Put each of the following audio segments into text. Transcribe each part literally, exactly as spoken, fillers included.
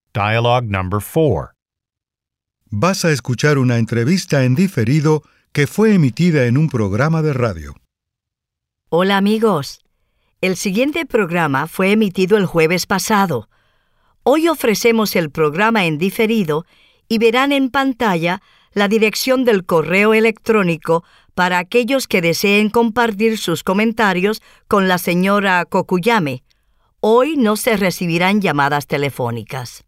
Dialogue number four. Vas a escuchar una entrevista en diferido que fue emitida en un programa de radio. Hola amigos. El siguiente programa fue emitido el jueves pasado. Hoy ofrecemos el programa en diferido y verán en pantalla la dirección del correo electrónico para aquellos que deseen compartir sus comentarios con la señora Kokuyame. Hoy no se recibirán llamadas telefónicas.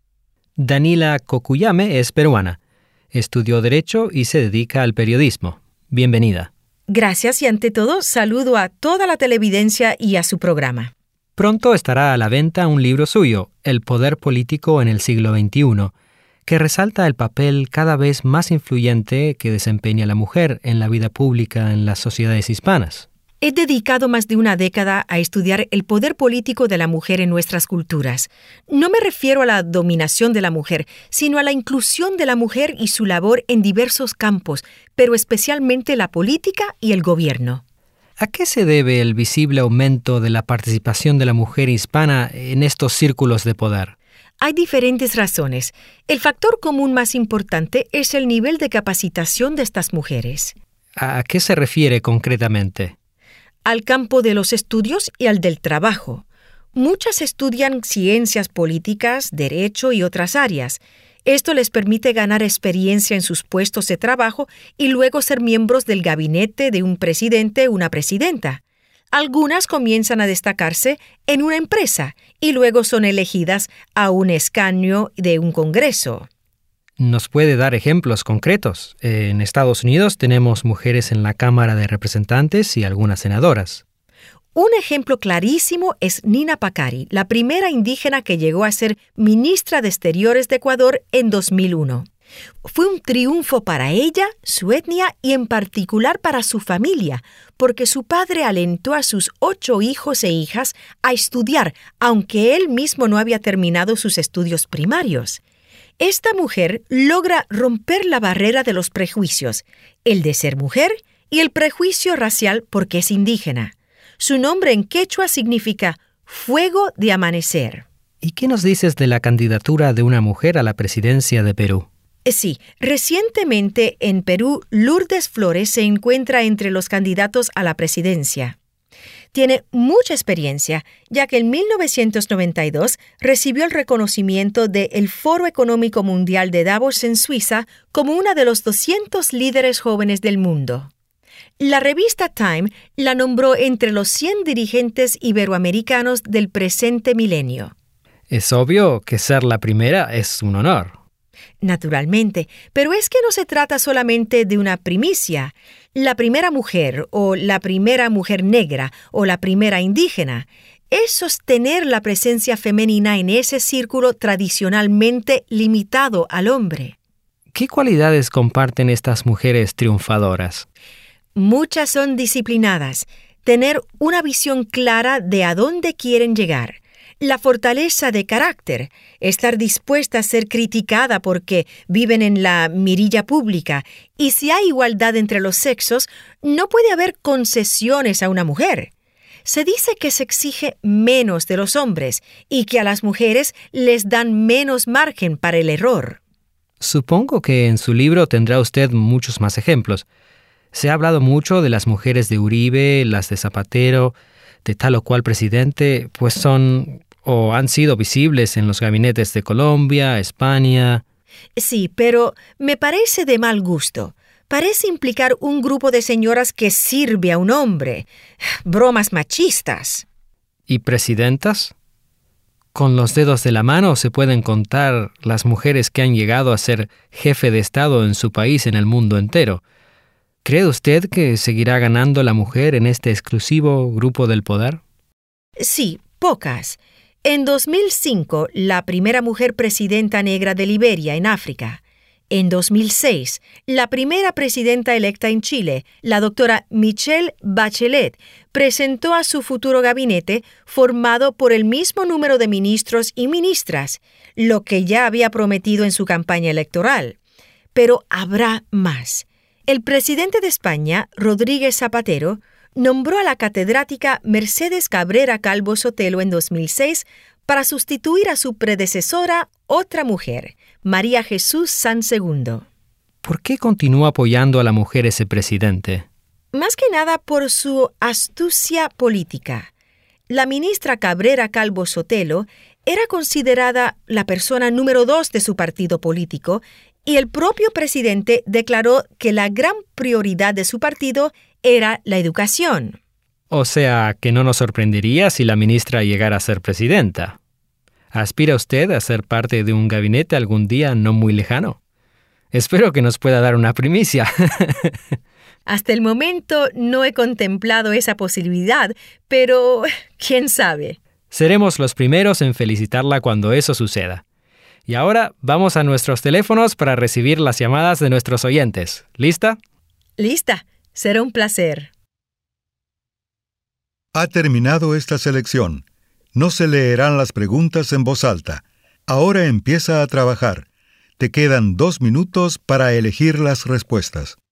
Danila Kokuyame es peruana. Estudió Derecho y se dedica al periodismo. Bienvenida. Gracias y ante todo saludo a toda la televidencia y a su programa. Pronto estará a la venta un libro suyo, El poder político en el siglo veintiuno, que resalta el papel cada vez más influyente que desempeña la mujer en la vida pública en las sociedades hispanas. He dedicado más de una década a estudiar el poder político de la mujer en nuestras culturas. No me refiero a la dominación de la mujer, sino a la inclusión de la mujer y su labor en diversos campos, pero especialmente la política y el gobierno. ¿A qué se debe el visible aumento de la participación de la mujer hispana en estos círculos de poder? Hay diferentes razones. El factor común más importante es el nivel de capacitación de estas mujeres. ¿A qué se refiere concretamente? Al campo de los estudios y al del trabajo. Muchas estudian ciencias políticas, derecho y otras áreas. Esto les permite ganar experiencia en sus puestos de trabajo y luego ser miembros del gabinete de un presidente o una presidenta. Algunas comienzan a destacarse en una empresa y luego son elegidas a un escaño de un congreso. ¿Nos puede dar ejemplos concretos? En Estados Unidos tenemos mujeres en la Cámara de Representantes y algunas senadoras. Un ejemplo clarísimo es Nina Pacari, la primera indígena que llegó a ser ministra de Exteriores de Ecuador en dos mil uno. Fue un triunfo para ella, su etnia y en particular para su familia, porque su padre alentó a sus ocho hijos e hijas a estudiar, aunque él mismo no había terminado sus estudios primarios. Esta mujer logra romper la barrera de los prejuicios, el de ser mujer y el prejuicio racial porque es indígena. Su nombre en quechua significa fuego de amanecer. ¿Y qué nos dices de la candidatura de una mujer a la presidencia de Perú? Sí, recientemente en Perú, Lourdes Flores se encuentra entre los candidatos a la presidencia. Tiene mucha experiencia, ya que en mil novecientos noventa y dos recibió el reconocimiento del Foro Económico Mundial de Davos en Suiza como una de los doscientos líderes jóvenes del mundo. La revista Time la nombró entre los cien dirigentes iberoamericanos del presente milenio. Es obvio que ser la primera es un honor. Naturalmente, pero es que no se trata solamente de una primicia. La primera mujer, o la primera mujer negra, o la primera indígena, es sostener la presencia femenina en ese círculo tradicionalmente limitado al hombre. ¿Qué cualidades comparten estas mujeres triunfadoras? Muchas son disciplinadas, tener una visión clara de a dónde quieren llegar. La fortaleza de carácter, estar dispuesta a ser criticada porque viven en la mirilla pública, y si hay igualdad entre los sexos, no puede haber concesiones a una mujer. Se dice que se exige menos de los hombres y que a las mujeres les dan menos margen para el error. Supongo que en su libro tendrá usted muchos más ejemplos. Se ha hablado mucho de las mujeres de Uribe, las de Zapatero, de tal o cual presidente, pues son o han sido visibles en los gabinetes de Colombia, España. Sí, pero me parece de mal gusto. Parece implicar un grupo de señoras que sirve a un hombre. Bromas machistas. ¿Y presidentas? Con los dedos de la mano se pueden contar las mujeres que han llegado a ser jefe de Estado en su país en el mundo entero. ¿Cree usted que seguirá ganando la mujer en este exclusivo grupo del poder? Sí, pocas. En dos mil cinco, la primera mujer presidenta negra de Liberia, en África. En dos mil seis, la primera presidenta electa en Chile, la doctora Michelle Bachelet, presentó a su futuro gabinete formado por el mismo número de ministros y ministras, lo que ya había prometido en su campaña electoral. Pero habrá más. El presidente de España, Rodríguez Zapatero, nombró a la catedrática Mercedes Cabrera Calvo Sotelo en dos mil seis para sustituir a su predecesora, otra mujer, María Jesús San Segundo. ¿Por qué continúa apoyando a la mujer ese presidente? Más que nada por su astucia política. La ministra Cabrera Calvo Sotelo era considerada la persona número dos de su partido político y el propio presidente declaró que la gran prioridad de su partido era la educación. O sea, que no nos sorprendería si la ministra llegara a ser presidenta. ¿Aspira usted a ser parte de un gabinete algún día no muy lejano? Espero que nos pueda dar una primicia. Hasta el momento no he contemplado esa posibilidad, pero quién sabe. Seremos los primeros en felicitarla cuando eso suceda. Y ahora vamos a nuestros teléfonos para recibir las llamadas de nuestros oyentes. ¿Lista? Lista. Será un placer. Ha terminado esta selección. No se leerán las preguntas en voz alta. Ahora empieza a trabajar. Te quedan dos minutos para elegir las respuestas.